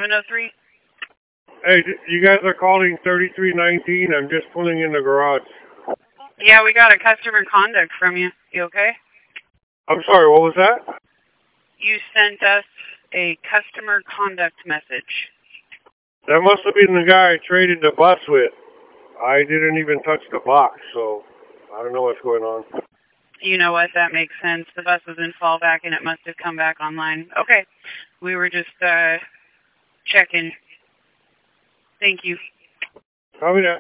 703. Hey, you guys are calling 3319. I'm just pulling in the garage. Yeah, we got a customer conduct from you. You okay? I'm sorry, what was that? You sent us a customer conduct message. That must have been the guy I traded the bus with. I didn't even touch the box, so I don't know what's going on. You know what? That makes sense. The bus was in fallback and it must have come back online. Okay. We were just checking. Thank you. Copy that.